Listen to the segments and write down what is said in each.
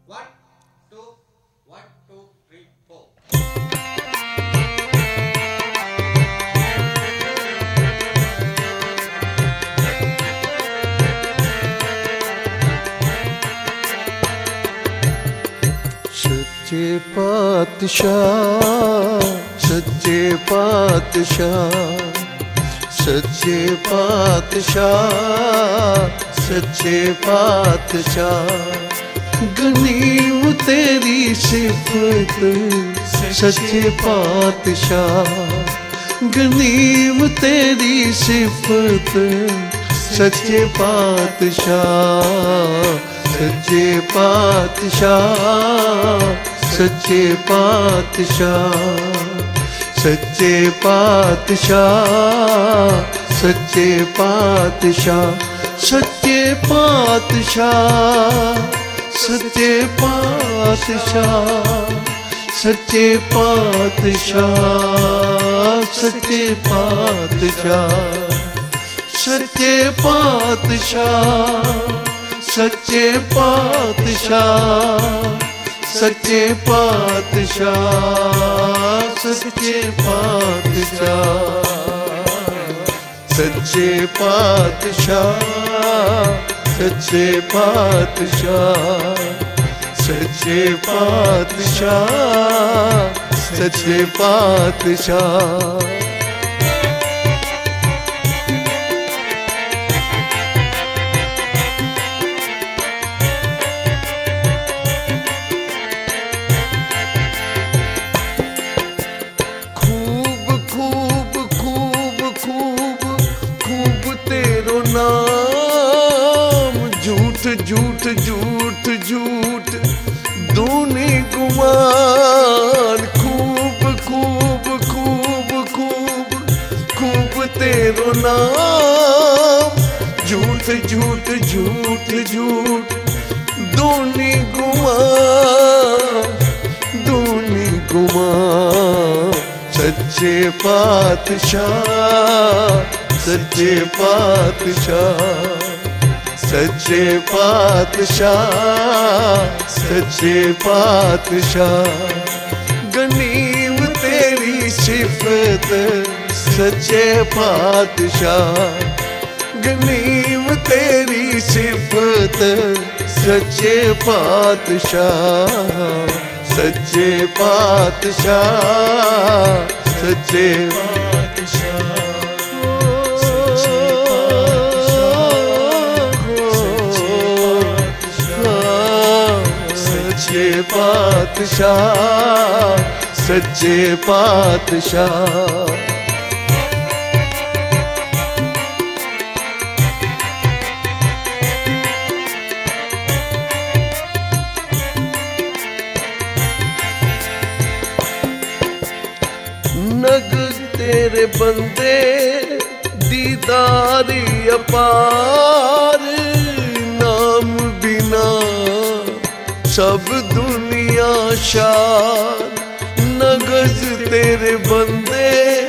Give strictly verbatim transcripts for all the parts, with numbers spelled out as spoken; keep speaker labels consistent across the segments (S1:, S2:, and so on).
S1: One, two, one, two, three, four.
S2: सच्चे पातशाह, सच्चे पातशाह, सच्चे पातशाह, सच्चे पातशाह, गनीम तेरी सिफत सच्चे पातशाह, गनीम तेरी सिफत सच्चे पातशाह, सच्चे पातशाह, सच्चे पातशाह, सच्चे पातशाह, सच्चे पातशाह, सच्चे पातशाह, सच्चे पातशाह, सच्चे पातशाह, सच्चे पातशाह, सच्चे पातशाह, सच्चे पातशाह, सच्चे पातशाह, सच्चे पातशाह, सच्चे पातशाह, सच्चे पातशाह, सच्चे पातशाह, सच्चे पातशाह। झूठ झूठ झूठ दूनी गुमान, खूब खूब खूब खूब खूब तेरो नाम, झूठ झूठ झूठ झूठ दूनी गुमान, दूनी गुमान। सच्चे पातशाह, सच्चे पातशाह, सच्चे पातशाह, सच्चे पातशाह, गनीम तेरी सिफत सच्चे पातशाह, गनीम तेरी सिफत सच्चे पातशाह, सच्चे पातशाह, सच्चे पातशाह, सच्चे पातशाह, सच्चे पातशाह। नग तेरे बंदे दीदारी अपार, नाम बिना सब दुनिया शार, नगज तेरे बंदे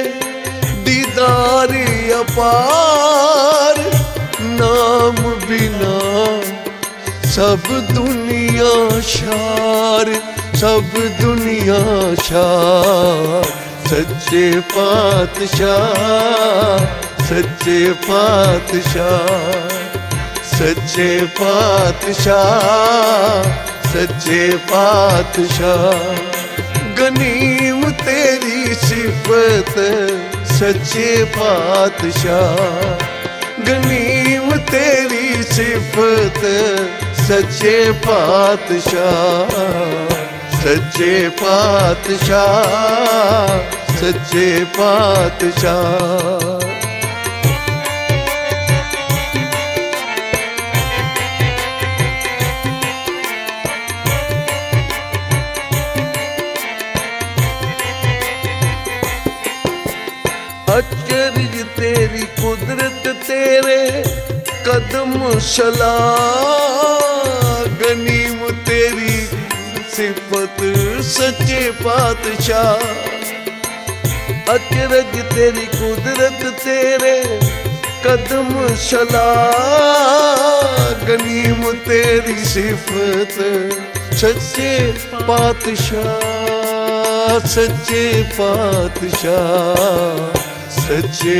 S2: दीदारी अपार, नाम बिना सब दुनिया शार, सब दुनिया शार। सच्चे पातशाह, सच्चे पातशाह, सच्चे पातशाह, सच्चे पातशाह, गनीम तेरी सिफत सच्चे पातशाह, गनीम तेरी सिफत सच्चे पातशाह, सच्चे पातशाह, सच्चे पातशाह। अचरज तेरी कुदरत तेरे कदम सलाह, गनीम तेरी सिफत सच्चे पातशाह, अचरज तेरी कुदरत तेरे कदम सलाह, गनीम तेरी सिफत सच्चे पातशाह सच्चे पातशाह सच्चे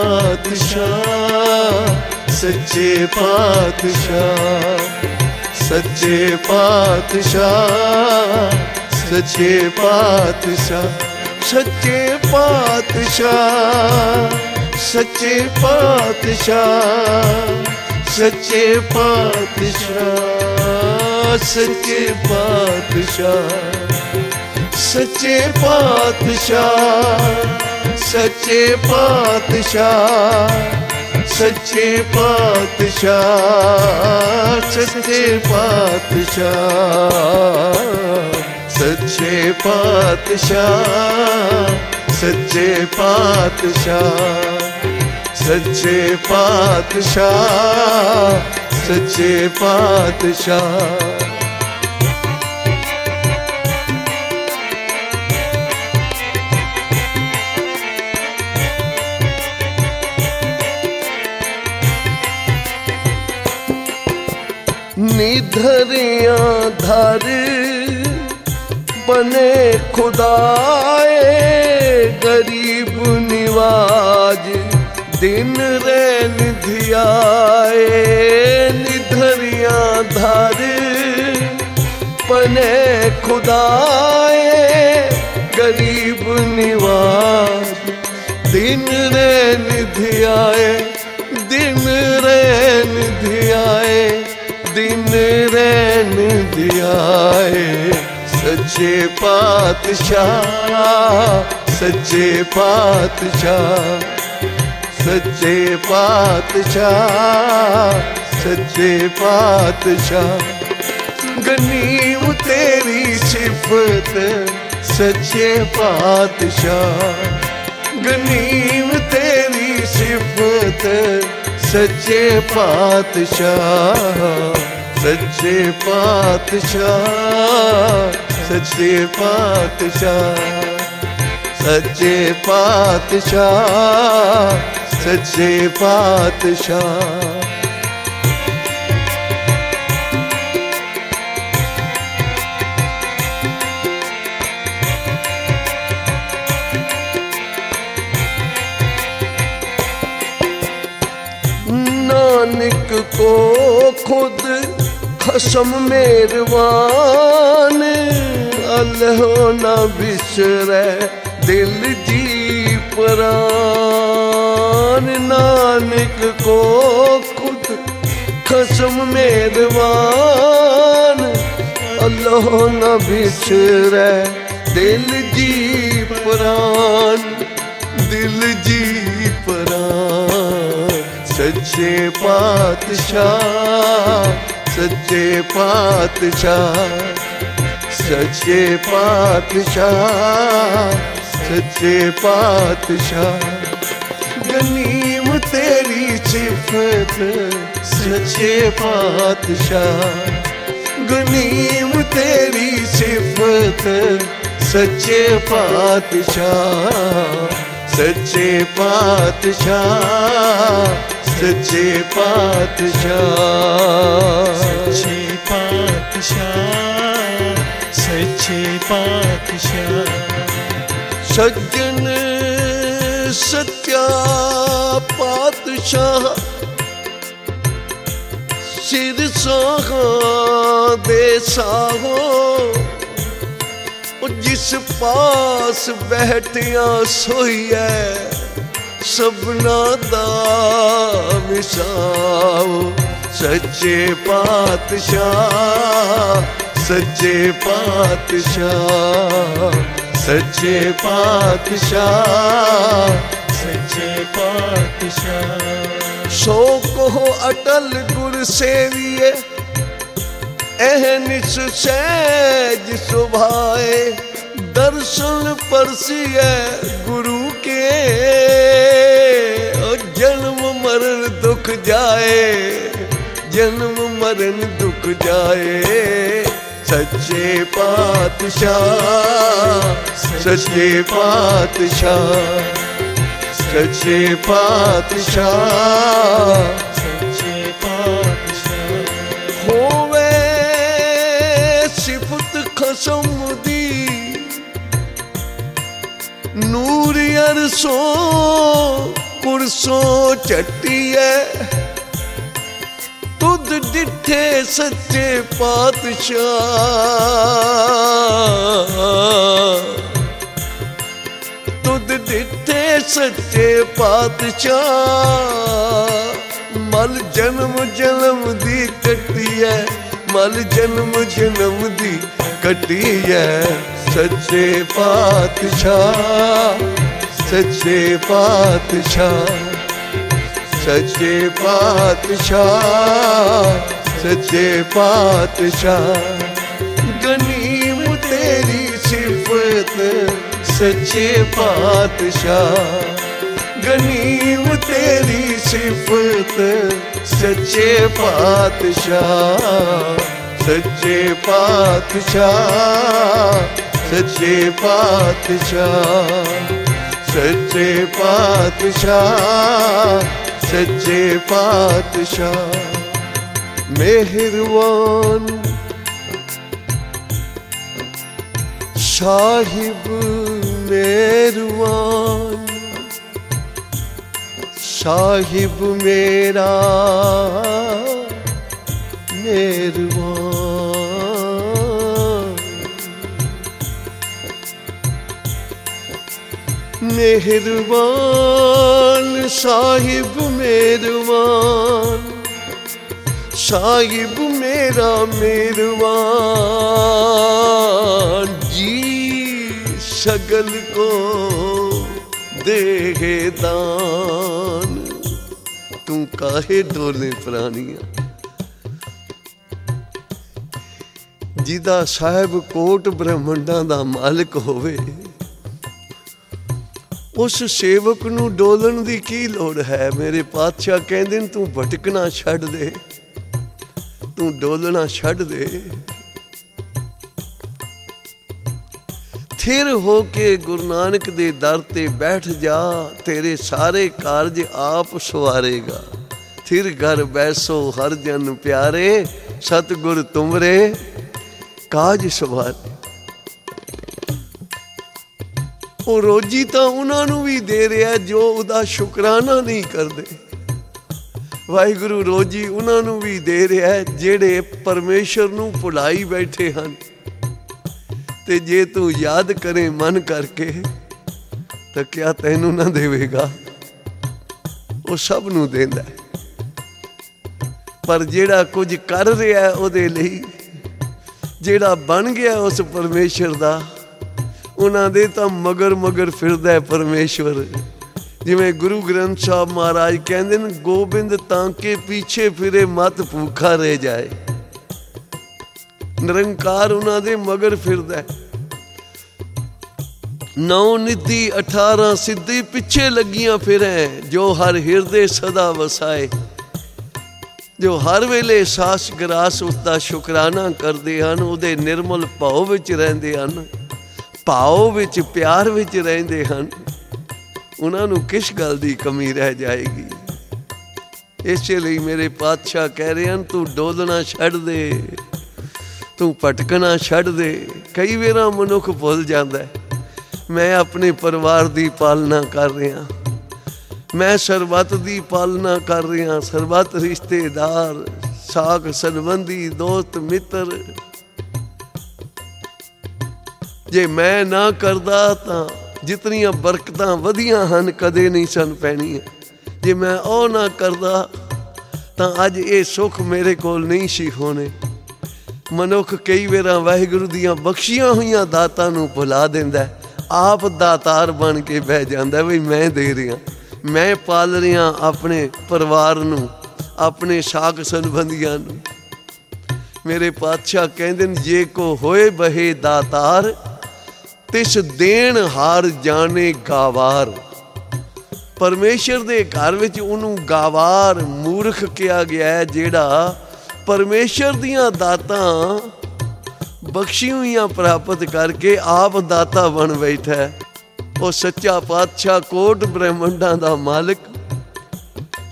S2: पातशाह सच्चे पातशाह सच्चे पातशाह सच्चे पातशाह सच्चे पातशाह सच्चे पातशाह सच्चे पातशाह सच्चे पातशाह सच्चे पातशाह सच्चे पातशाह सच्चे पातशाह सच्चे पातशाह सच्चे पातशाह सच्चे पातशाह सच्चे पातशाह सच्चे पातशाह निधरिया धर बने खुदाए गरीब निवाज दिन रैन धियाए निधरिया धर बने खुदाए गरीब निवाज दिन रैन धियाए दिन रैन धियाए दिन रैन धियाए सच्चे पातशाह सच्चे पातशाह सच्चे पातशाह सच्चे पातशाह गनीम तेरी सिफत सच्चे पातशाह गनीम तेरी सिफत सच्चे पातशाह सच्चे पातशाह सच्चे पातशाह सच्चे पातशाह सच्चे पातशाह नानक को खुद खसम मेरवान अल्लाह ना बिसरे दिल जी परान नानक को खुद खसम मेरवान अल्लाह ना बिसरे दिल जी परान दिल जी परान सच्चे पातशाह सच्चे पातशाह सच्चे पातशाह सच्चे पातशाह गनीम तेरी सिफत सच्चे पातशाह गनीम तेरी सिफत सच्चे पातशाह सच्चे पातशाह सच्चे पातशाह
S3: सच्चे पातशाह सच्चे पातशाह
S2: सज्जन सत्या पातशाह सिर साहा दे साहो जिस पास बैठिया सोईए सबना दा मिसाओ सच्चे पातशाह सच्चे पातशाह सच्चे पातशाह
S3: सच्चे पातशाह
S2: सो कहो अटल गुर सेविए एहनिस सहज सुभाए दर्शन परसिए गुरु के और जन्म मरण दुख जाए जन्म मरण दुख जाए सच्चे पातशाह सच्चे पातशाह सच्चे पातशाह
S3: सच्चे पातशाह
S2: होवे सिफ ਸਮਦੀ ਨੂਰ ਅਰਸੋਂ ਕੁਰਸੋਂ ਝੱਟੀਐ ਤੁਧ ਡਿੱਠੇ ਸੱਚੇ ਪਾਤਸ਼ਾਹ ਤੁਧ ਡਿੱਠੇ ਸੱਚੇ ਪਾਤਸ਼ਾਹ ਮਲ ਜਨਮ ਜਨਮ ਦੀ ਕੱਟੀਐ ਮਲ ਜਨਮ ਜਨਮ ਦੀ ਕੱਟੀਐ ਸੱਚੇ ਪਾਤਸ਼ਾਹ ਸੱਚੇ ਪਾਤਸ਼ਾਹ ਸੱਚੇ ਪਾਤਸ਼ਾਹ ਸੱਚੇ ਪਾਤਸ਼ਾਹ ਗਨੀਮ ਤੇਰੀ ਸਿਫਤ ਸੱਚੇ ਪਾਤਸ਼ਾਹ ਗਨੀਮ ਤੇਰੀ ਸਿਫਤ ਸੱਚੇ ਪਾਤਸ਼ਾਹ ਸੱਚੇ ਪਾਤਸ਼ਾਹ ਸੱਚੇ ਪਾਤਸ਼ਾਹ ਸੱਚੇ ਪਾਤਸ਼ਾਹ ਸੱਚੇ ਪਾਤਸ਼ਾਹ ਮਿਹਰਬਾਨ ਸਾਹਿਬ ਮਿਹਰਬਾਨ ਸਾਹਿਬ ਮੇਰਾ ਮਿਹਰਬਾਨ ਮਿਹਰਬਾਨ ਸਾਹਿਬ ਮਿਹਰਬਾਨ ਸਾਹਿਬ ਮੇਰਾ ਮਿਹਰਬਾਨ ਜੀ ਸਗਲ ਕੋ ਦੇਹ ਦਾਨ ਤੂੰ ਕਾਹੇ ਡੋਲੇ ਪ੍ਰਾਨੀਆਂ ਜਿਹਦਾ ਸਾਹਿਬ ਕੋਟ ਬ੍ਰਹਮੰਡਾਂ ਦਾ ਮਾਲਕ ਹੋਵੇ ਉਸ ਸੇਵਕ ਨੂੰ ਡੋਲਣ ਦੀ ਕੀ ਲੋੜ ਹੈ। ਮੇਰੇ ਪਾਤਸ਼ਾਹ ਕਹਿੰਦੇ ਨੇ ਤੂੰ ਭਟਕਣਾ ਛੱਡ ਦੇ ਤੂੰ ਡੋਲਣਾ ਛੱਡ ਦੇ ਥਿਰ ਹੋ ਕੇ ਗੁਰੂ ਨਾਨਕ ਦੇ ਦਰ ਤੇ ਬੈਠ ਜਾ ਤੇਰੇ ਸਾਰੇ ਕਾਰਜ ਆਪ ਸਵਾਰੇਗਾ। ਥਿਰ ਘਰ ਬੈਸੋ ਹਰ ਜਨ ਪਿਆਰੇ ਸਤਿਗੁਰ ਤੁਮਰੇ ਕਾਜ ਸਵਾਰੇ। ਉਹ ਰੋਜੀ ਤਾਂ ਉਹਨਾਂ ਨੂੰ ਵੀ ਦੇ ਰਿਹਾ ਜੋ ਉਹਦਾ ਸ਼ੁਕਰਾਨਾ ਨਹੀਂ ਕਰਦੇ। ਵਾਹਿਗੁਰੂ ਰੋਜੀ ਉਹਨਾਂ ਨੂੰ ਵੀ ਦੇ ਰਿਹਾ ਜਿਹੜੇ ਪਰਮੇਸ਼ਰ ਨੂੰ ਭੁਲਾਈ ਬੈਠੇ ਹਨ ਤੇ ਜੇ ਤੂੰ ਯਾਦ ਕਰੇ ਮਨ ਕਰਕੇ ਤਾਂ ਕਿਆ ਤੈਨੂੰ ਨਾ ਦੇਵੇਗਾ। ਉਹ ਸਭ ਨੂੰ ਦਿੰਦਾ ਪਰ ਜਿਹੜਾ ਕੁਝ ਕਰ ਰਿਹਾ ਉਹਦੇ ਲਈ ਜਿਹੜਾ ਬਣ ਗਿਆ ਉਸ ਪਰਮੇਸ਼ਰ ਦਾ ਉਹਨਾਂ ਦੇ ਤਾਂ ਮਗਰ ਮਗਰ ਫਿਰਦਾ ਪਰਮੇਸ਼ਵਰ। ਜਿਵੇਂ ਗੁਰੂ ਗ੍ਰੰਥ ਸਾਹਿਬ ਮਹਾਰਾਜ ਕਹਿੰਦੇ ਨੇ ਗੋਬਿੰਦ ਤਾਂ ਕੇ ਪਿੱਛੇ ਫਿਰੇ ਮਤ ਭੂਖਾ ਰਹਿ ਜਾਏ। ਨਿਰੰਕਾਰ ਉਹਨਾਂ ਦੇ ਮਗਰ ਫਿਰਦਾ। ਨੌ ਨਿਧੀ ਅਠਾਰਾਂ ਸਿੱਧੀ ਪਿੱਛੇ ਲੱਗੀਆਂ ਫਿਰੈ ਜੋ ਹਰ ਹਿਰਦੇ ਸਦਾ ਵਸਾਏ। ਜੋ ਹਰ ਵੇਲੇ ਸਾਸ ਗਰਾਸ ਉਸਦਾ ਸ਼ੁਕਰਾਨਾ ਕਰਦੇ ਹਨ ਉਹਦੇ ਨਿਰਮਲ ਭਾਵ ਵਿੱਚ ਰਹਿੰਦੇ ਹਨ ਭਾਵ ਵਿੱਚ ਪਿਆਰ ਵਿੱਚ ਰਹਿੰਦੇ ਹਨ ਉਹਨਾਂ ਨੂੰ ਕਿਸ ਗੱਲ ਦੀ ਕਮੀ ਰਹਿ ਜਾਏਗੀ। ਇਸੇ ਲਈ ਮੇਰੇ ਪਾਤਸ਼ਾਹ ਕਹਿ ਰਹੇ ਹਨ ਤੂੰ ਡੋਲਣਾ ਛੱਡ ਦੇ ਤੂੰ ਭਟਕਣਾ ਛੱਡ ਦੇ। ਕਈ ਵਾਰ ਮਨੁੱਖ ਭੁੱਲ ਜਾਂਦਾ ਮੈਂ ਆਪਣੇ ਪਰਿਵਾਰ ਦੀ ਪਾਲਣਾ ਕਰ ਰਿਹਾ ਮੈਂ ਸਰਬੱਤ ਦੀ ਪਾਲਣਾ ਕਰ ਰਿਹਾ ਸਰਬੱਤ ਰਿਸ਼ਤੇਦਾਰ ਸਾਕ ਸੰਬੰਧੀ ਦੋਸਤ ਮਿੱਤਰ ਜੇ ਮੈਂ ਨਾ ਕਰਦਾ ਤਾਂ ਜਿਤਨੀਆਂ ਬਰਕਤਾਂ ਵਧੀਆਂ ਹਨ ਕਦੇ ਨਹੀਂ ਸਨ ਪੈਣੀਆਂ। ਜੇ ਮੈਂ ਉਹ ਨਾ ਕਰਦਾ ਤਾਂ ਅੱਜ ਇਹ ਸੁੱਖ ਮੇਰੇ ਕੋਲ ਨਹੀਂ ਸੀ ਹੋਣੇ। ਮਨੁੱਖ ਕਈ ਵਾਰਾਂ ਵਾਹਿਗੁਰੂ ਦੀਆਂ ਬਖਸ਼ੀਆਂ ਹੋਈਆਂ ਦਾਤਾਂ ਨੂੰ ਭੁਲਾ ਦਿੰਦਾ ਆਪ ਦਾਤਾਰ ਬਣ ਕੇ ਬਹਿ ਜਾਂਦਾ ਵੀ ਮੈਂ ਦੇ ਰਿਹਾ ਮੈਂ ਪਾਲ ਰਿਹਾ ਆਪਣੇ ਪਰਿਵਾਰ ਨੂੰ ਆਪਣੇ ਸਾਕ ਸੰਬੰਧੀਆਂ ਨੂੰ। ਮੇਰੇ ਪਾਤਸ਼ਾਹ ਕਹਿੰਦੇ ਨੇ ਜੇ ਕੋ ਹੋਏ ਬਹੇ ਦਾਤਾਰ ਤਿਸ ਦੇਣ ਹਾਰ ਜਾਣੇ ਗਾਵਾਰ। ਪਰਮੇਸ਼ਰ ਦੇ ਘਰ ਵਿੱਚ ਉਹਨੂੰ ਗਾਵਾਰ ਮੂਰਖ ਕਿਹਾ ਗਿਆ ਜਿਹੜਾ ਪਰਮੇਸ਼ਰ ਦੀਆਂ ਦਾਤਾਂ ਬਖਸ਼ੀ ਹੋਈਆਂ ਪ੍ਰਾਪਤ ਕਰਕੇ ਆਪ ਦਾਤਾ ਬਣ ਬੈਠਾ। ਉਹ ਸੱਚਾ ਪਾਤਸ਼ਾਹ ਕੋਟ ਬ੍ਰਹਮੰਡਾਂ ਦਾ ਮਾਲਕ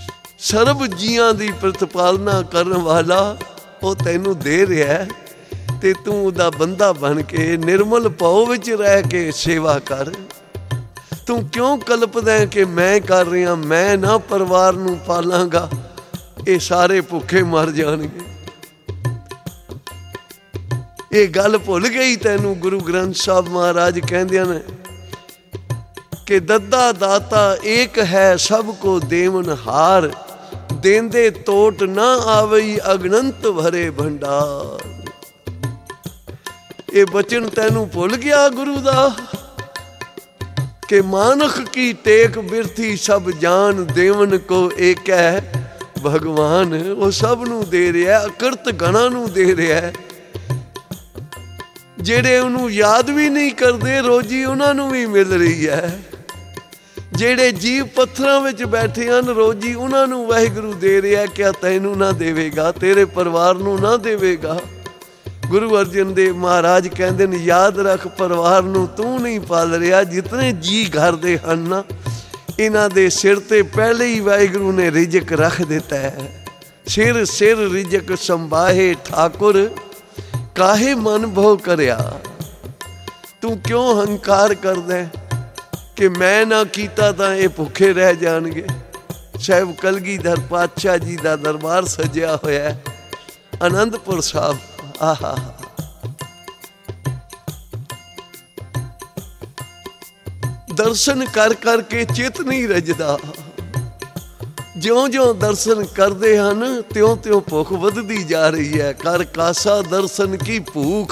S2: ਸਰਬ ਜੀਆਂ ਦੀ ਪ੍ਰਤਿਪਾਲਨਾ ਕਰਨ ਵਾਲਾ ਉਹ ਤੈਨੂੰ ਦੇ ਰਿਹਾ ਤੇ ਤੂੰ ਉਹਦਾ ਬੰਦਾ ਬਣ ਕੇ ਨਿਰਮਲ ਭਾਉ ਵਿੱਚ ਰਹਿ ਕੇ ਸੇਵਾ ਕਰ। ਤੂੰ ਕਿਉਂ ਕਲਪਦਾ ਕਿ ਮੈਂ ਕਰ ਰਿਹਾ, ਮੈਂ ਨਾ ਪਰਿਵਾਰ ਨੂੰ ਪਾਲਾਂਗਾ, ਇਹ ਸਾਰੇ ਭੁੱਖੇ ਮਰ ਜਾਣਗੇ। ਇਹ ਗੱਲ ਭੁੱਲ ਗਈ ਤੈਨੂੰ। ਗੁਰੂ ਗ੍ਰੰਥ ਸਾਹਿਬ ਮਹਾਰਾਜ ਕਹਿੰਦੇ ਨੇ ਕਿ ਦੱਦਾ ਦਾਤਾ ਏਕ ਹੈ ਸਭ ਕੋ ਦੇਵਨ ਹਾਰ, ਦੇਂਦੇ ਤੋਟ ਨਾ ਆਵਈ ਅਗਨੰਤ ਭਰੇ ਭੰਡਾਰ। ਇਹ ਬਚਨ ਤੈਨੂੰ ਭੁੱਲ ਗਿਆ ਗੁਰੂ ਦਾ ਕਿ ਮਾਨਖ ਕੀ ਟੇਕ ਬਿਰਥੀ ਸਭ ਜਾਨ, ਦੇਵਨ ਕੋ ਏਕ ਹੈ ਭਗਵਾਨ। ਉਹ ਸਭ ਨੂੰ ਦੇ ਰਿਹਾ, ਅਕਿਰਤ ਗਣਾਂ ਨੂੰ ਦੇ ਰਿਹਾ। ਜਿਹੜੇ ਉਹਨੂੰ ਯਾਦ ਵੀ ਨਹੀਂ ਕਰਦੇ ਰੋਜੀ ਉਹਨਾਂ ਨੂੰ ਵੀ ਮਿਲ ਰਹੀ ਹੈ। ਜਿਹੜੇ ਜੀਵ ਪੱਥਰਾਂ ਵਿੱਚ ਬੈਠੇ ਹਨ ਰੋਜੀ ਉਹਨਾਂ ਨੂੰ ਵਾਹਿਗੁਰੂ ਦੇ ਰਿਹਾ। ਕਿਆ ਤੈਨੂੰ ਨਾ ਦੇਵੇਗਾ, ਤੇਰੇ ਪਰਿਵਾਰ ਨੂੰ ਨਾ ਦੇਵੇਗਾ? ਗੁਰੂ ਅਰਜਨ ਦੇਵ ਮਹਾਰਾਜ ਕਹਿੰਦੇ ਨੇ ਯਾਦ ਰੱਖ, ਪਰਿਵਾਰ ਨੂੰ ਤੂੰ ਨਹੀਂ ਪਾਲ ਰਿਹਾ। ਜਿਤਨੇ ਜੀ ਘਰ ਦੇ ਹਨ ਨਾ, ਇਹਨਾਂ ਦੇ ਸਿਰ ਤੇ ਪਹਿਲੇ ਹੀ ਵਾਹਿਗੁਰੂ ਨੇ ਰਿਜ਼ਕ ਰੱਖ ਦਿੱਤਾ ਹੈ। ਸਿਰ ਸਿਰ ਰਿਜ਼ਕ ਸੰਭਾਹੇ ਠਾਕੁਰ, ਕਾਹੇ ਮਨ ਭਉ ਕਰਿਆ। ਤੂੰ ਕਿਉਂ ਹੰਕਾਰ ਕਰਦਾ ਕਿ ਮੈਂ ਨਾ ਕੀਤਾ ਤਾਂ ਇਹ ਭੁੱਖੇ ਰਹਿ ਜਾਣਗੇ। ਸਾਹਿਬ ਕਲਗੀਧਰ ਪਾਤਸ਼ਾਹ ਜੀ ਦਾ ਦਰਬਾਰ ਸਜਿਆ ਹੋਇਆ ਆਨੰਦਪੁਰ ਸਾਹਿਬ। ਆਹਾ, ਦਰਸ਼ਨ ਕਰ ਕਰਕੇ ਚਿੱਤ ਨਹੀਂ ਰਜਦਾ। ਜਿਉਂ-ਜਿਉਂ ਦਰਸ਼ਨ ਕਰਦੇ ਹਨ ਤਿਉਂ ਤਿਉਂ ਭੁੱਖ ਵੱਧਦੀ ਜਾ ਰਹੀ ਹੈ। ਕਰ ਕਾਸਾ ਦਰਸ਼ਨ ਕੀ ਭੂਖ।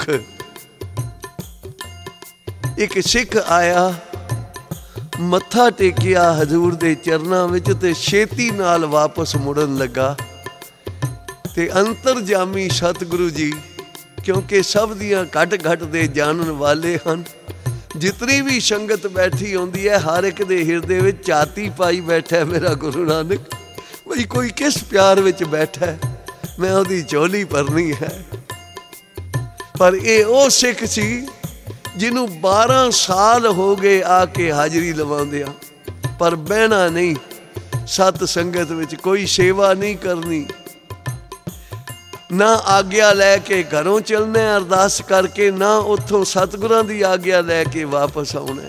S2: ਇੱਕ ਸਿੱਖ ਆਇਆ, ਮੱਥਾ ਟੇਕਿਆ ਹਜ਼ੂਰ ਦੇ ਚਰਨਾਂ ਵਿੱਚ ਤੇ ਛੇਤੀ ਨਾਲ ਵਾਪਸ ਮੁੜਨ ਲੱਗਾ। ਤੇ ਅੰਤਰਜਾਮੀ ਸਤਿਗੁਰੂ ਜੀ, ਕਿਉਂਕਿ ਸਭ ਦੀਆਂ ਘਟ ਘਟ ਦੇ ਜਾਣਨ ਵਾਲੇ ਹਨ, ਜਿਤਨੀ ਵੀ ਸੰਗਤ ਬੈਠੀ ਹੁੰਦੀ ਹੈ ਹਰ ਇੱਕ ਦੇ ਹਿਰਦੇ ਵਿੱਚ ਝਾਤੀ ਪਾਈ ਬੈਠਾ ਮੇਰਾ ਗੁਰੂ ਨਾਨਕ। ਬਈ ਕੋਈ ਕਿਸ ਪਿਆਰ ਵਿੱਚ ਬੈਠਾ, ਮੈਂ ਉਹਦੀ ਝੋਲੀ ਭਰਨੀ ਹੈ। ਪਰ ਇਹ ਉਹ ਸਿੱਖ ਸੀ ਜਿਹਨੂੰ ਬਾਰਾਂ ਸਾਲ ਹੋ ਗਏ ਆ ਕੇ ਹਾਜ਼ਰੀ ਲਵਾਉਂਦਿਆਂ, ਪਰ ਬਹਿਣਾ ਨਹੀਂ, ਸਤ ਸੰਗਤ ਵਿੱਚ ਕੋਈ ਸੇਵਾ ਨਹੀਂ ਕਰਨੀ, ਨਾ ਆਗਿਆ ਲੈ ਕੇ ਘਰੋਂ ਚੱਲਣਾ ਅਰਦਾਸ ਕਰਕੇ, ਨਾ ਉੱਥੋਂ ਸਤਿਗੁਰਾਂ ਦੀ ਆਗਿਆ ਲੈ ਕੇ ਵਾਪਸ ਆਉਣਾ।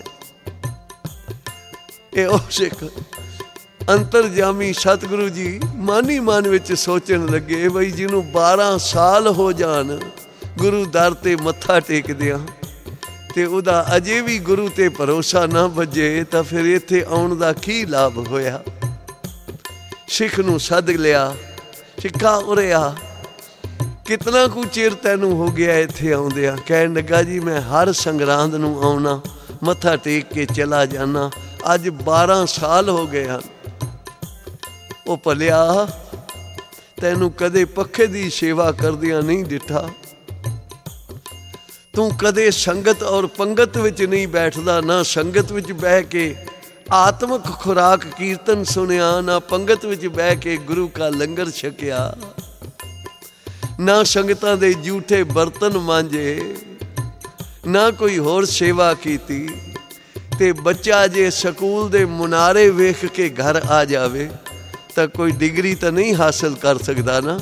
S2: ਇਹ ਉਹ ਸਿੱਖ ਅੰਤਰਜਾਮੀ ਸਤਿਗੁਰੂ ਜੀ ਮਨ ਹੀ ਮਨ ਵਿੱਚ ਸੋਚਣ ਲੱਗੇ ਬਈ ਜਿਹਨੂੰ ਬਾਰਾਂ ਸਾਲ ਹੋ ਜਾਣ ਗੁਰੂ ਦਰ ਤੇ ਮੱਥਾ ਟੇਕਦਿਆਂ ਤੇ ਉਹਦਾ ਅਜੇ ਵੀ ਗੁਰੂ ਤੇ ਭਰੋਸਾ ਨਾ ਵੱਜੇ ਤਾਂ ਫਿਰ ਇੱਥੇ ਆਉਣ ਦਾ ਕੀ ਲਾਭ ਹੋਇਆ। ਸਿੱਖ ਨੂੰ ਸੱਦ ਲਿਆ, ਸਿੱਖਾ ਉਰੇ ਆ, ਕਿਤਨਾ ਕੁ ਚਿਰ ਤੈਨੂੰ ਹੋ ਗਿਆ ਇੱਥੇ ਆਉਂਦਿਆਂ? ਕਹਿਣ ਲੱਗਾ ਜੀ ਮੈਂ ਹਰ ਸੰਗਰਾਂਦ ਨੂੰ ਆਉਣਾ, ਮੱਥਾ ਟੇਕ ਕੇ ਚਲਾ ਜਾਣਾ, ਅੱਜ ਬਾਰਾਂ ਸਾਲ ਹੋ ਗਏ ਹਨ। ਉਹ ਭਲਿਆ, ਤੈਨੂੰ ਕਦੇ ਪੱਖੇ ਦੀ ਸੇਵਾ ਕਰਦਿਆਂ ਨਹੀਂ ਡਿੱਠਾ, ਤੂੰ ਕਦੇ ਸੰਗਤ ਔਰ ਪੰਗਤ ਵਿੱਚ ਨਹੀਂ ਬੈਠਦਾ, ਨਾ ਸੰਗਤ ਵਿੱਚ ਬਹਿ ਕੇ ਆਤਮਕ ਖੁਰਾਕ ਕੀਰਤਨ ਸੁਣਿਆ, ਨਾ ਪੰਗਤ ਵਿੱਚ ਬਹਿ ਕੇ ਗੁਰੂ ਕਾ ਲੰਗਰ ਛਕਿਆ, ਨਾ ਸੰਗਤਾਂ ਦੇ ਜੂਠੇ ਬਰਤਨ ਮਾਂਜੇ, ਨਾ ਕੋਈ ਹੋਰ ਸੇਵਾ ਕੀਤੀ। ਤੇ ਬੱਚਾ ਜੇ ਸਕੂਲ ਦੇ ਮੁਨਾਰੇ ਵੇਖ ਕੇ ਘਰ ਆ ਜਾਵੇ ਤਾਂ ਕੋਈ ਡਿਗਰੀ ਤਾਂ ਨਹੀਂ ਹਾਸਲ ਕਰ ਸਕਦਾ ਨਾ।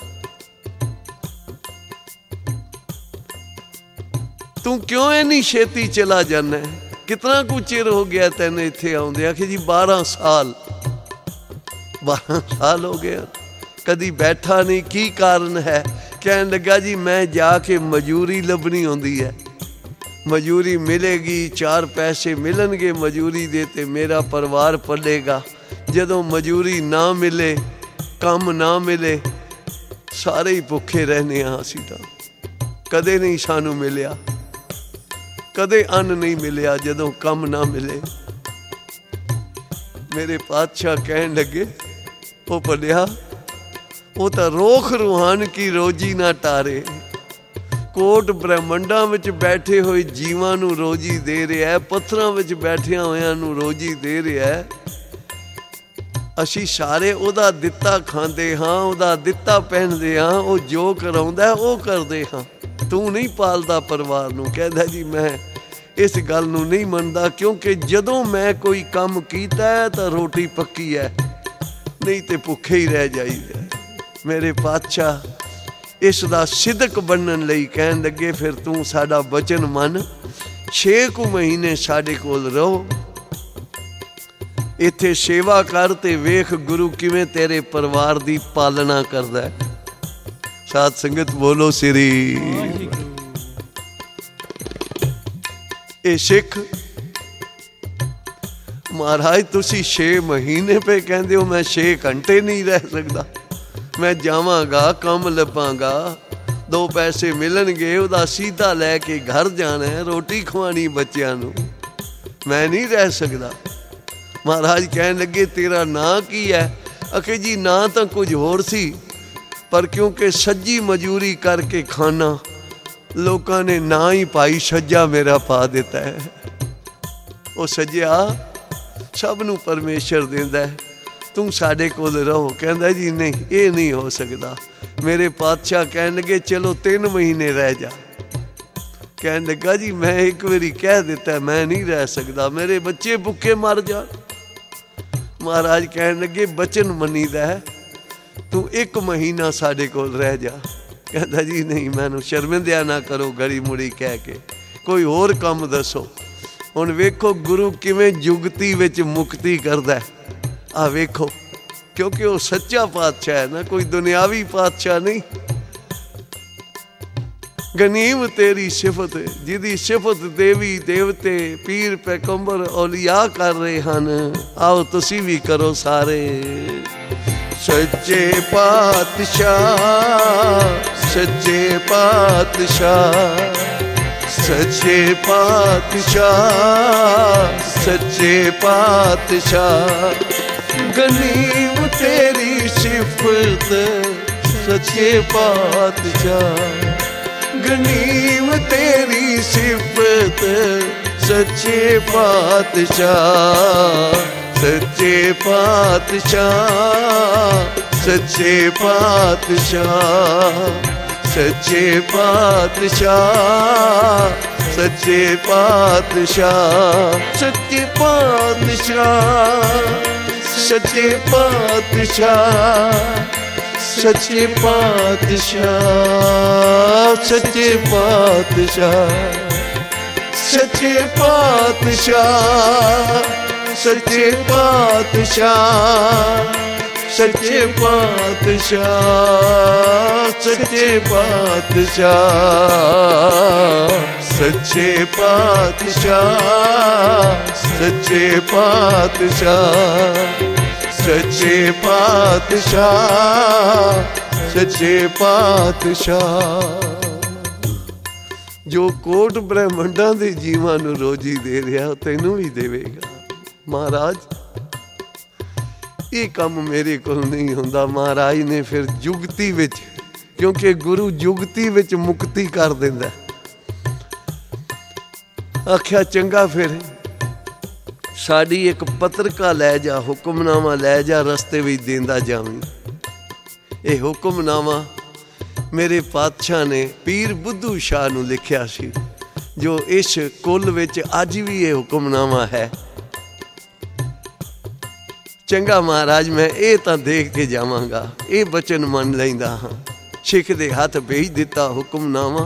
S2: ਤੂੰ ਕਿਉਂ ਇੰਨੀ ਛੇਤੀ ਚਲਾ ਜਾਣਾ? ਕਿਤਨਾ ਕੁ ਚਿਰ ਹੋ ਗਿਆ ਤੈਨੂੰ ਇੱਥੇ ਆਉਂਦੇ? ਆਖੇ ਜੀ ਬਾਰਾਂ ਸਾਲ। ਬਾਰਾਂ ਸਾਲ ਹੋ ਗਏ, ਕਦੀ ਬੈਠਾ ਨਹੀਂ, ਕੀ ਕਾਰਨ ਹੈ? ਕਹਿਣ ਲੱਗਾ ਜੀ ਮੈਂ ਜਾ ਕੇ ਮਜ਼ਦੂਰੀ ਲੱਭਣੀ ਹੁੰਦੀ ਹੈ, ਮਜ਼ਦੂਰੀ ਮਿਲੇਗੀ, ਚਾਰ ਪੈਸੇ ਮਿਲਣਗੇ ਮਜ਼ਦੂਰੀ ਦੇ ਤੇ ਮੇਰਾ ਪਰਿਵਾਰ ਪਲੇਗਾ। ਜਦੋਂ ਮਜ਼ਦੂਰੀ ਨਾ ਮਿਲੇ, ਕੰਮ ਨਾ ਮਿਲੇ, ਸਾਰੇ ਹੀ ਭੁੱਖੇ ਰਹਿੰਦੇ ਹਾਂ ਅਸੀਂ ਤਾਂ। ਕਦੇ ਨਹੀਂ ਸਾਨੂੰ ਮਿਲਿਆ, ਕਦੇ ਅੰਨ ਨਹੀਂ ਮਿਲਿਆ ਜਦੋਂ ਕੰਮ ਨਾ ਮਿਲੇ। ਮੇਰੇ ਪਾਤਸ਼ਾਹ ਕਹਿਣ ਲੱਗੇ ਉਹ ਭਲਿਆ, ਉਹ ਤਾਂ ਰੋਖ ਰੂਹਾਨ ਕੀ ਰੋਜੀ ਨਾ ਟਾਰੇ, ਕੋਟ ਬ੍ਰਹਮੰਡਾਂ ਵਿੱਚ ਬੈਠੇ ਹੋਏ ਜੀਵਾਂ ਨੂੰ ਰੋਜੀ ਦੇ ਰਿਹਾ, ਪੱਥਰਾਂ ਵਿੱਚ ਬੈਠਿਆਂ ਹੋਇਆਂ ਨੂੰ ਰੋਜੀ ਦੇ ਰਿਹਾ। ਅਸੀਂ ਸਾਰੇ ਉਹਦਾ ਦਿੱਤਾ ਖਾਂਦੇ ਹਾਂ, ਉਹਦਾ ਦਿੱਤਾ ਪਹਿਨਦੇ ਹਾਂ, ਉਹ ਜੋ ਕਰਾਉਂਦਾ ਉਹ ਕਰਦੇ ਹਾਂ। ਤੂੰ ਨਹੀਂ ਪਾਲਦਾ ਪਰਿਵਾਰ ਨੂੰ। ਕਹਿੰਦਾ ਜੀ ਮੈਂ ਇਸ ਗੱਲ ਨੂੰ ਨਹੀਂ ਮੰਨਦਾ, ਕਿਉਂਕਿ ਜਦੋਂ ਮੈਂ ਕੋਈ ਕੰਮ ਕੀਤਾ ਹੈ ਤਾਂ ਰੋਟੀ ਪੱਕੀ ਹੈ, ਨਹੀਂ ਤੇ ਭੁੱਖੇ ਹੀ ਰਹਿ ਜਾਈਦਾ। ਮੇਰੇ ਪਾਤਸ਼ਾਹ इस दा सिदक बनन लई कहन लगे फिर तू साडा बचन मन, छे कु महीने साडे कोल रहो, इत्थे सेवा कर ते वेख गुरु किवें तेरे परिवार दी पालना करदा है। साध संगत बोलो श्री। ए सिख महाराज तुसी छे महीने पे कहंदे हो मैं छे घंटे नहीं रह सकदा, मैं जावांगा काम लभांगा, दो पैसे मिलणगे उहदा सीधा लैके घर जाना है, रोटी खवानी बच्चियां नूं, मैं नहीं रह सकदा। महाराज कहन लगे तेरा नां की है? आखे जी नां तां कुछ होर सी, पर क्योंकि सज्जी मजूरी करके खाना लोगों ने ना ही भाई सज्जा मेरा पा दिता है। वो सज्जिया सब नूं परमेश्वर देंदा है, तुम साडे कोल रहो। कहंदा जी नहीं ये नहीं हो सकता। मेरे पातशाह कहन लगे चलो तीन महीने रह जा। कहन लगा जी मैं एक बारी कह दिता मैं नहीं रह सकता, मेरे बच्चे भुखे मर जान। महाराज कहन लगे बचन मनीदा है, तू एक महीना साडे कोल रह जा। कहता जी नहीं मैनू शर्मिंदा ना करो गली मुड़ी कह के, कोई होर काम दसो। हुण वेखो गुरु किवें जुगती विच मुक्ति करदा है। आ वेखो क्योंकि वो सच्चा पातशाह है ना, कोई दुनियावी पातशाह नहीं। गनीम तेरी सिफत, जिदी सिफत देवी देवते पीर पैगंबर औलिया कर रहे हैं, आओ तुसी भी करो सारे। सच्चे पातशाह सच्चे पातशाह सच्चे पातशाह सच्चे पातशाह, गनीम तेरी सिफत सच्चे पातशाह, गनीम तेरी सिफत सच्चे पातशाह, सच्चे पातशाह सच्चे पातशाह, सच्चे पातशाह सच्चे पातशाह, सच्चे पातशाह सच्चे पातशाह, सच्चे पातशाह सच्चे पातशाह, सच्चे पातशाह सच्चे पातशाह, सच्चे पातशाह सच्चे पातशाह, सच्चे पातशाह सच्चे पातशाह, सच्चे पातशाह सच्चे पातशाह। जो कोट ब्रह्मंडां दे जीवां नूं रोजी दे रहा तैनूं भी देवेगा। महाराज ये काम मेरे को नहीं होंदा। महाराज ने फिर जुगती विच, क्योंकि गुरु जुगती विच मुक्ति कर दिंदा। आख्या चंगा फिर साड़ी एक पत्रिका लै जा, हुक्मनामा लै जा, रस्ते विच देंदा जावीं। ये हुक्मनामा मेरे पातशाह ने पीर बुद्धू शाह नूं लिखिया सी, जो इस कुल विच अज भी ये हुक्मनामा है। चंगा महाराज मैं ये तां देख के जावांगा, ये बचन मन लैंदा हां। सिख दे हथ भेज दिता हुक्मनामा,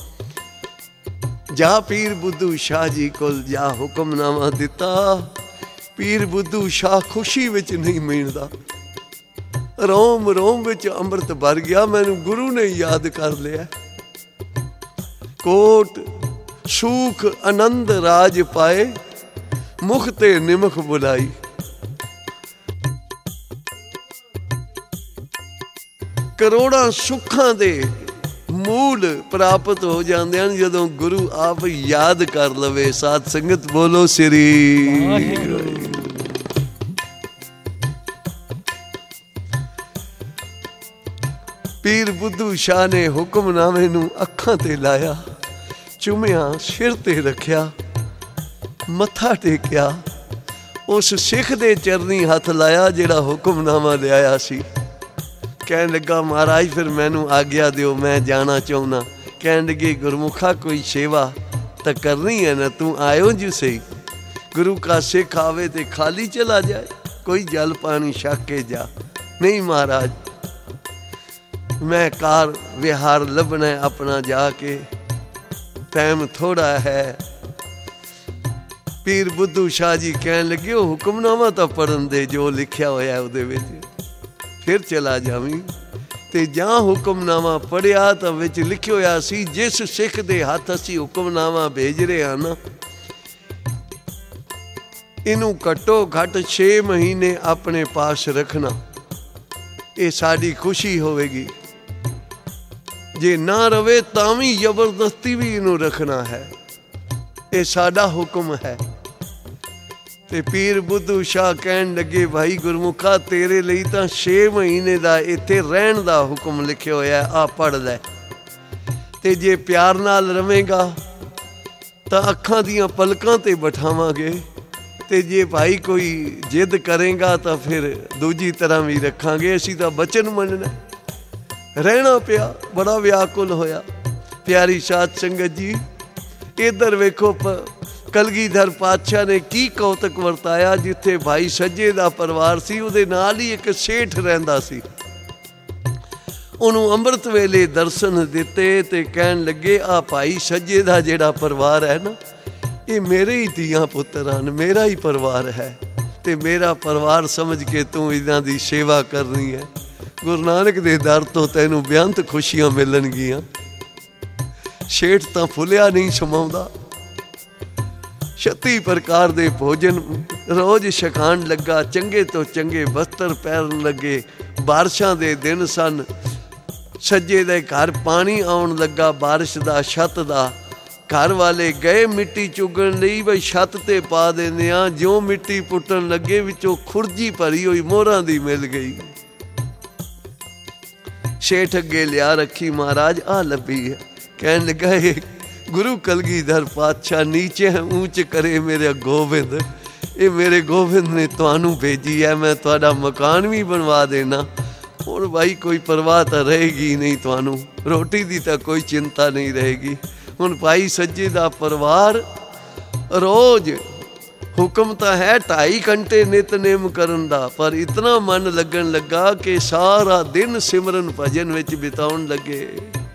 S2: जा पीर बुद्धू शाह जी कोल जा, हुक्मनामा दिता। पीर बुद्धू शाह खुशी विच नहीं मीणदा, रोम रोम विच अमृत भर गया। मैनू गुरु ने याद कर लिया। कोट सूख आनंद राज पाए, मुख ते निमख बुलाई। करोड़ां सुखां दे मूल प्राप्त हो जाते हैं जदों गुरु आप याद कर लवे। साध संगत बोलो श्री। पीर बुद्धू शाह ने हुक्मनामे नूं अखां ते लाया, चुमिया, सिर ते रखिया, मत्था टेकिया, उस सिख दे चरनी हथ लाया जिहड़ा हुक्मनामा लिआया सी। कहन लगा महाराज फिर मैनू आग्या दिओ, मैं जाना चाहुंदा। कहन लगे गुरमुखा कोई सेवा तो करनी है ना, तू आयो जो सही। गुरु का सिख आवे ते खाली चला जाए, कोई जल पानी छक के जा। नहीं महाराज मैं कार विहार लभना है अपना जाके, टाइम थोड़ा है। पीर बुद्धू शाह जी कहन लगे वो हुक्मनामा तो पढ़न दे जो लिखिया होया उहदे विच, फिर चला जावी। ते जां हुक्मनामा पढ़िया तो विच लिखिया होया सी जिस सिख दे हथ असी हुक्मनामा भेज रहे हैं ना, इनू घट्टो घट छे महीने अपने पास रखना, ये साड़ी खुशी होवेगी। जे ना रवे तावी जबरदस्ती भी इनू रखना है, ये साडा हुक्म है। ते पीर बुद्धू शाह कहन लगे भाई गुरमुखा तेरे लिए तो छे महीने का इत्थे रहन का हुक्म लिखिया होया, आ पढ़ लै। ते जे प्यार नाल रवेगा तो अखां दियां पलकां ते बिठावांगे, ते जे भाई कोई जिद करेगा तो फिर दूजी तरह भी रखांगे। असी तो बचन मनना, रहना पिया, बड़ा व्याकुल होया। प्यारी साध संगत जी इधर वेखो कलगीधर पातशाह ने की कौतक वरताया, जिथे भाई सज्जे का परिवार सी उहदे नाल ही एक सेठ रहिंदा सी। उन्होंने अमृत वेले दर्शन दिते ते कहन लगे आ भाई सज्जे का जिहड़ा परिवार है ना, ये मेरे ही धीआं पुत्तर हन, मेरा ही परिवार है, ते मेरा परिवार समझ के तू इन्हां दी सेवा करनी है। गुरु नानक दे दर तो तैनूं बेअंत खुशियां मिलणगियां। शेठ तां फुलिया नहीं समाउंदा, छत्ती प्रकार दे भोजन रोज छकाण लगा, चंगे तो चंगे बस्तर पैरन लगे। बारिशां दे दिन सन, सज्जे दे घर पानी आउण लगा बारिश दा छत दा। घर वाले गए मिट्टी चुगण लई, बई छत ते पा देने आ। ज्यों मिट्टी पुट्टन लगे विचों खुरजी भरी हुई मोहरां दी मिल गई। शेठ अगे लिया रखी, महाराज आ लभी है। कहन लगा ये गुरु कलगीधर पातशाह नीचे है ऊंच करे मेरे गोविंद, ये मेरे गोविंद ने तुहानू भेजी है, मैं तुहाडा मकान भी बनवा देना। और भाई कोई परवाह तो रहेगी नहीं, तुहानू रोटी दी तो कोई चिंता नहीं रहेगी। हुण भाई सज्जे दा परिवार रोज हुक्म तो है ढाई घंटे नितनेम करन दा, पर इतना मन लगन लगा कि सारा दिन सिमरन भजन विच बिताउण लगे।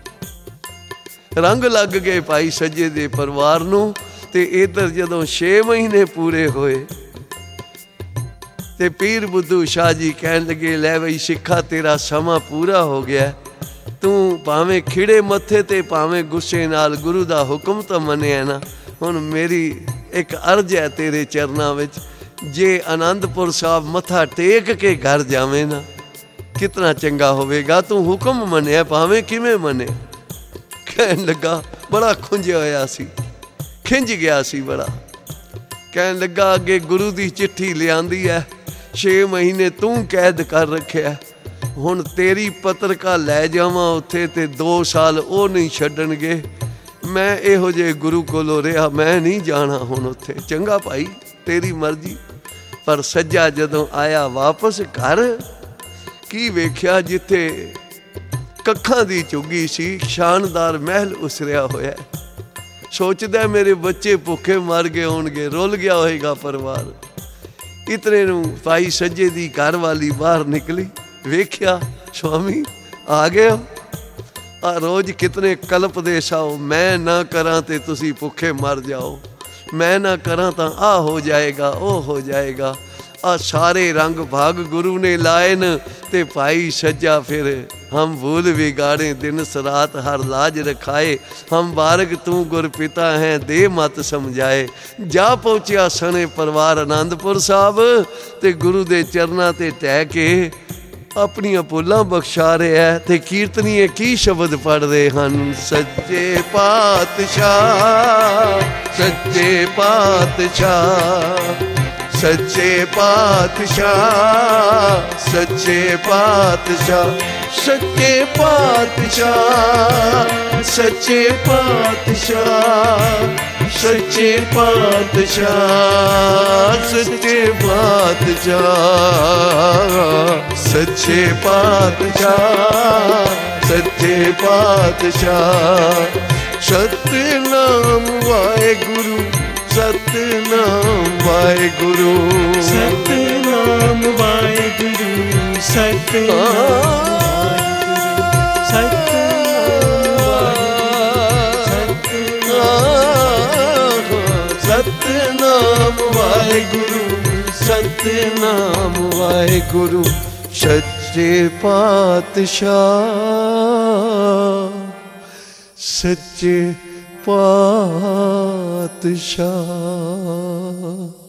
S2: रंग लग गए भाई सज्जे दे परिवार नूं। ते इधर जदों छे महीने पूरे होए ते पीर बुद्धू शाह जी कहन लगे लै बई सिखा तेरा समा पूरा हो गया, तू भावें खिड़े मत्थे ते भावें गुस्से नाल गुरु दा हुक्म तो मनिया ना। हुण मेरी एक अर्ज है तेरे चरनां विच, जे आनंदपुर साहब मत्था टेक के घर जावे ना कितना चंगा होवेगा। तू हुक्म मनिया भावें किवें मने। कहन लगा बड़ा खुंजिया होया सी, खिंज गया सी बड़ा। कहन लगा अगे गुरु दी चिट्ठी लियांदी है, छे महीने तू कैद कर रखिया, हुण तेरी पत्रिका लै जावां उत्थे ते दो साल वो नहीं छड्डणगे। मैं इहो जे गुरु कोलों रहा, मैं नहीं जाना हुण उत्थे। चंगा भाई तेरी मर्जी। पर सज्जा जदों आया वापस घर, की वेख्या जिथे कखां दी झुग्गी सी शानदार महल उसरिया होया। सोचदा मेरे बच्चे भुखे मर गए होणगे, रुल गया होएगा परिवार। इतने नूं भाई सज्जे दी घर वाली बाहर निकली, वेख्या स्वामी आ गए हो, आ रोज कितने कल्प दे साओ, मैं ना करा ते तुसी भुखे मर जाओ, मैं ना करा तो आ हो जाएगा ओ हो जाएगा। आ सारे रंग भाग गुरु ने लाए न, ते भाई सज्जा फिर हम भूल बिगाड़े दिन सरात हर लाज रखाए। हम बारग तू गुर पिता हैं दे मत समझाए। जा पहुँचा सने परिवार आनंदपुर साहब, ते गुरु दे चरना ते टह के अपनियां भुलां बख्शा रहे है। ते कीर्तनीय की शब्द पढ़ रहे हैं, सच्चे पातशाह सच्चे पातशाह सच्चे पातशाह सच्चे पातशाह सच्चे पातशाह सच्चे पातशाह सच्चे पातशाह सच्चे पातशाह सच्चे पातशाह सच्चे पातशाह। सतनाम वाहेगुरु सतनाम वाहेगुरु
S3: सतनाम वाहेगुरु सतनाम
S2: ਸਤਨਾਮ ਵਾਹਿਗੁਰੂ ਸਤਨਾਮ ਵਾਹਿਗੁਰੂ ਸੱਚੇ ਪਾਤਸ਼ਾਹ ਸੱਚੇ ਪਾਤਸ਼ਾਹ।